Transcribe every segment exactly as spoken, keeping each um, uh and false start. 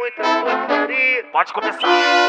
muita putaria. Pode começar.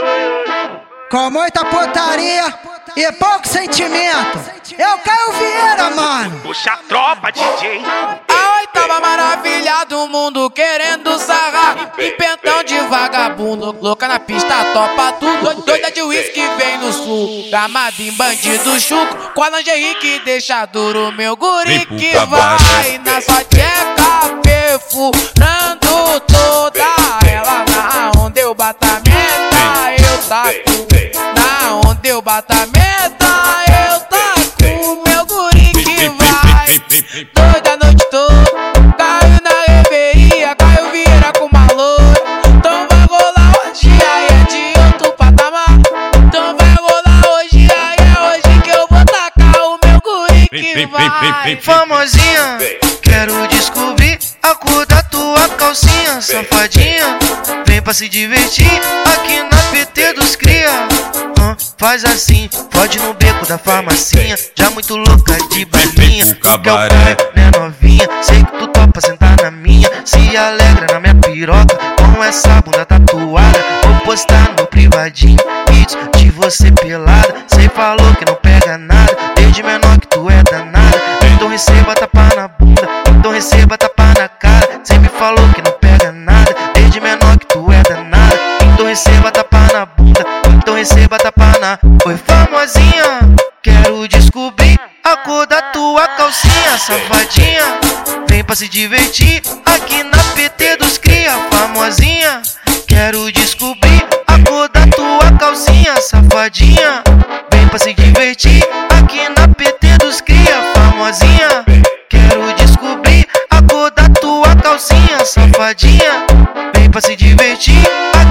Com muita putaria e pouco sentimento. Eu Caio Vieira, mano. Puxa a tropa, D J. A oitava maravilha do mundo querendo sarrar. E pentão de vagabundo, louca na pista, topa tudo. Doida de uísque vem no sul, gamada em bandido chuco. Com a lingerie que deixa duro meu guri que vai na sua tcheca perfurando toda ela. Na onde eu bato a meta, eu taco. Na onde eu bato a meta, eu taco. Meu guri que vai doida a noite toda. Caiu na reveria, Caio Vieira com uma loura. Então vai rolar hoje, aí é de outro patamar. Então vai rolar hoje, aí é hoje que eu vou tacar o meu guri que vai. Famosinha, quero descobrir a cor da tua calcinha. Safadinha, vem pra se divertir aqui na P T dos cria. uh, Faz assim, pode no beco da farmacinha. Já muito louca de balinha. Tu quer o pai, né novinha? Sei que tu topa sentar na minha. Se alegra na minha piroca com essa bunda tatuada. Vou postar no privadinho vídeos de você pelada. Cê falou que não pega nada, desde menor que tu é danada. Então receba tapa na bunda, então receba tapa na cara. Cê me falou que não pega nada, desde menor que tu é danada. Então receba tapa na bunda, então receba tapa na... Oi famosinha, quero descobrir a cor da tua calcinha. Safadinha, vem pra se divertir aqui na P T dos cria. Famosinha, quero descobrir a cor da tua calcinha. Safadinha, vem pra se divertir aqui na P T dos cria. Famosinha, quero descobrir a cor da tua calcinha. Safadinha, vem pra se divertir